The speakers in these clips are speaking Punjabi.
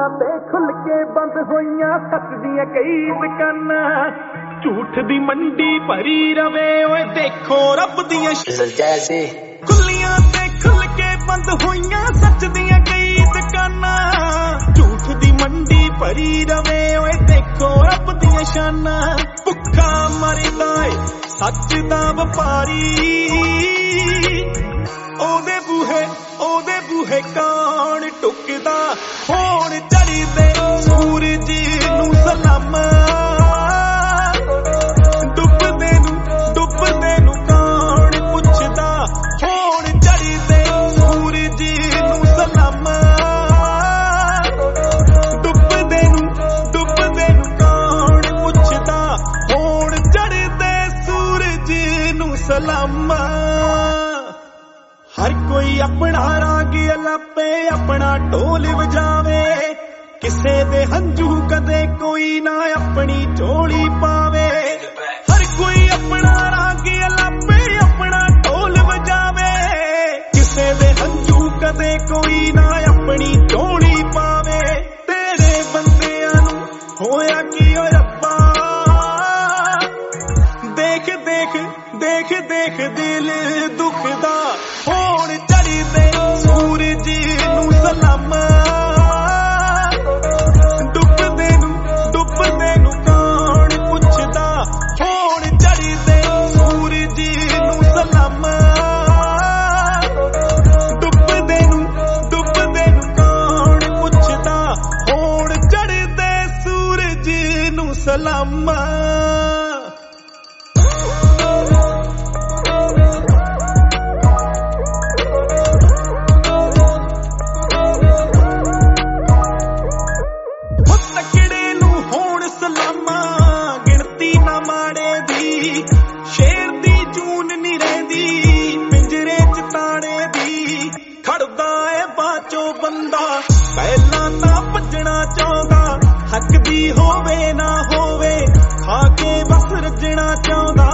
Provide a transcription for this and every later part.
ਕੁੱਲੀਆਂ ਤੇ ਖੁੱਲ ਕੇ ਬੰਦ ਹੋਈਆਂ ਸੱਚ ਦੀਆਂ ਕਈ ਦੁਕਾਨਾਂ ਝੂਠ ਦੀ ਮੰਡੀ ਭਰੀ ਰਵੇ ਓਏ ਦੇਖੋ ਰੱਬ ਦੀਆਂ ਕੁੱਲੀਆਂ ਤੇ ਖੁੱਲ ਕੇ ਬੰਦ ਹੋਈਆਂ ਸੱਚ ਦੀਆਂ ਕਈ ਦੁਕਾਨਾਂ ਝੂਠ ਦੀ ਮੰਡੀ ਭਰੀ ਰਵੇ ਓਏ ਦੇਖੋ ਰੱਬ ਦੀਆਂ ਸ਼ਾਨਾਂ ਭੁੱਖਾ ਮਰਦਾ ਏ ਸੱਚ ਦਾ ਵਪਾਰੀ ਉਹਦੇ ਬੂਹੇ ਕੌਣ ਟੁਕਦਾ ਹੁਣ ਚੜ੍ਹਦੇ ਸੂਰਜ ਨੂੰ ਸਲਾਮ ਡੁੱਬਦੇ ਨੂੰ ਕੌਣ ਪੁੱਛਦਾ ਹੁਣ ਚੜ੍ਹਦੇ ਸੂਰਜ ਨੂੰ ਸਲਾਮ ਡੁੱਬਦੇ ਨੂੰ ਕੌਣ ਪੁੱਛਦਾ ਹੁਣ ਚੜ੍ਹਦੇ ਸੂਰਜ ਨੂੰ ਸਲਾਮ हर कोई अपना राग अलापे अपना ढोल वजावे किसे दे हंझू कदे कोई ना अपनी झोली पावे हर कोई अपना राग अलापे अपना ढोल वजावे किसे दे हंझू कदे कोई ना अपनी झोली पावे तेरे बंदियां नू होया की ओ रब्बा देख दिल दुखदा ਹੁਣ ਚੜ੍ਹਦੇ ਸੂਰਜ ਨੂੰ ਸਲਾਮ ਡੁੱਬਦੇ ਨੂੰ ਕੌਣ ਪੁੱਛਦਾ ਹੁਣ ਚੜ੍ਹਦੇ ਸੂਰਜ ਨੂੰ ਸਲਾਮ ਡੁੱਬਦੇ ਨੂੰ ਕੌਣ ਪੁੱਛਦਾ ਹੁਣ ਚੜ੍ਹਦੇ ਸੂਰਜ ਨੂੰ ਸਲਾਮ ਸ਼ੇਰ ਦੀ ਜੂਨ ਨੀ ਰਹਿੰਦੀ ਪਿੰਜਰੇ ਚ ਤਾੜੇ ਦੀ ਖੜਦਾ ਏ ਬਾਚੋ ਬੰਦਾ ਪਹਿਲਾਂ ਤਾਂ ਭੱਜਣਾ ਚਾਹੁੰਦਾ ਹੱਕ ਦੀ ਹੋਵੇ ਨਾ ਹੋਵੇ ਖਾ ਕੇ ਬਸ ਰੱਜਣਾ ਚਾਹੁੰਦਾ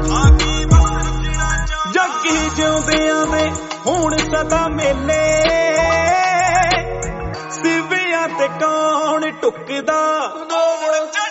ਜੱਗੀ ਜਿਉਂਦਿਆਂ ਦੇ ਹੁਣ ਸਦਾ ਮੇਲੇ ਸਿਵਿਆਂ ਤੇ ਕੌਣ ਟੁੱਕਦਾ